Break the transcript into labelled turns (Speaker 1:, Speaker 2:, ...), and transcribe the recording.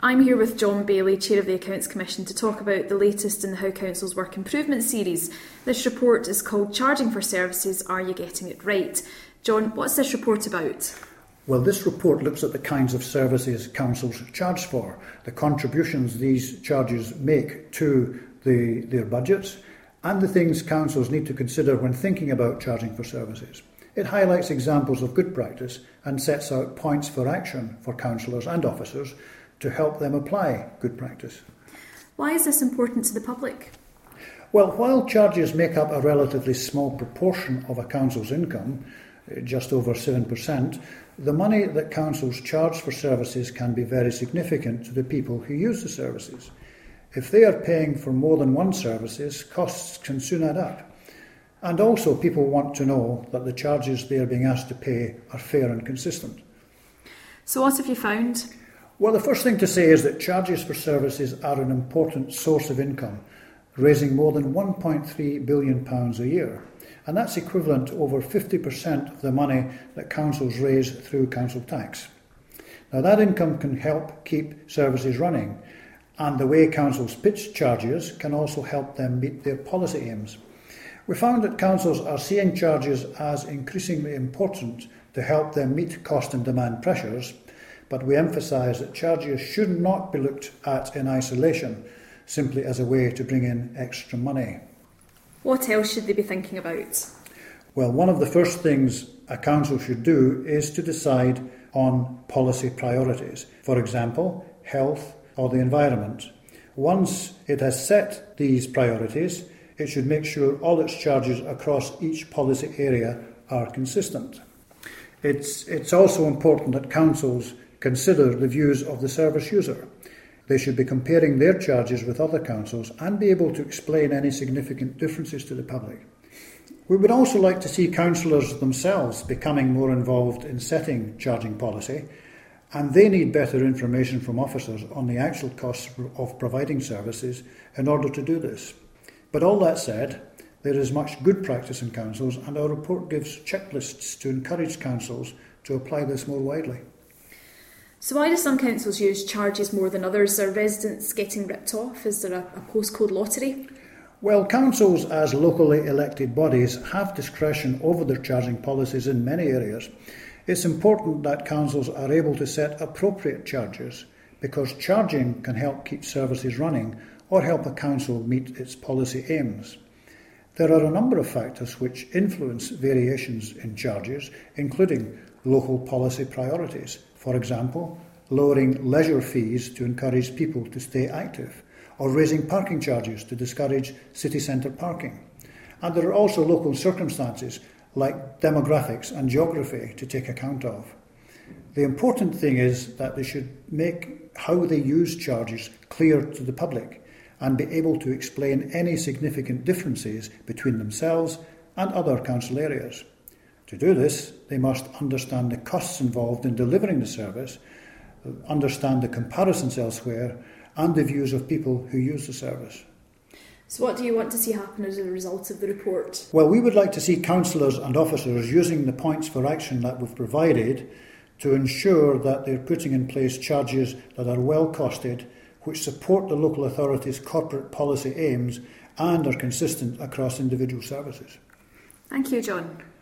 Speaker 1: I'm here with John Bailey, Chair of the Accounts Commission, to talk about the latest in the How Council's Work Improvement series. This report is called Charging for Services, Are You Getting It Right? John, what's this report about?
Speaker 2: Well, this report looks at the kinds of services councils charge for, the contributions these charges make to their budgets, and the things councils need to consider when thinking about charging for services. It highlights examples of good practice and sets out points for action for councillors and officers to help them apply good practice.
Speaker 1: Why is this important to the public?
Speaker 2: Well, while charges make up a relatively small proportion of a council's income, just over 7%, the money that councils charge for services can be very significant to the people who use the services. If they are paying for more than one services, costs can soon add up. And also people want to know that the charges they are being asked to pay are fair and consistent.
Speaker 1: So what have you found?
Speaker 2: Well, the first thing to say is that charges for services are an important source of income, raising more than £1.3 billion a year. And that's equivalent to over 50% of the money that councils raise through council tax. Now, that income can help keep services running, and the way councils pitch charges can also help them meet their policy aims. We found that councils are seeing charges as increasingly important to help them meet cost and demand pressures, but we emphasise that charges should not be looked at in isolation, simply as a way to bring in extra money.
Speaker 1: What else should they be thinking about?
Speaker 2: Well, one of the first things a council should do is to decide on policy priorities. For example, health or the environment. Once it has set these priorities, it should make sure all its charges across each policy area are consistent. It's also important that councils consider the views of the service user. They should be comparing their charges with other councils and be able to explain any significant differences to the public. We would also like to see councillors themselves becoming more involved in setting charging policy, and they need better information from officers on the actual costs of providing services in order to do this. But all that said, there is much good practice in councils, and our report gives checklists to encourage councils to apply this more widely.
Speaker 1: So why do some councils use charges more than others? Are residents getting ripped off? Is there a postcode lottery?
Speaker 2: Well, councils as locally elected bodies have discretion over their charging policies in many areas. It's important that councils are able to set appropriate charges, because charging can help keep services running or help a council meet its policy aims. There are a number of factors which influence variations in charges, including local policy priorities. For example, lowering leisure fees to encourage people to stay active, or raising parking charges to discourage city centre parking. And there are also local circumstances like demographics and geography to take account of. The important thing is that they should make how they use charges clear to the public and be able to explain any significant differences between themselves and other council areas. To do this, they must understand the costs involved in delivering the service, understand the comparisons elsewhere, and the views of people who use the service.
Speaker 1: So what do you want to see happen as a result of the report?
Speaker 2: Well, we would like to see councillors and officers using the points for action that we've provided to ensure that they're putting in place charges that are well costed, which support the local authority's corporate policy aims and are consistent across individual services.
Speaker 1: Thank you, John.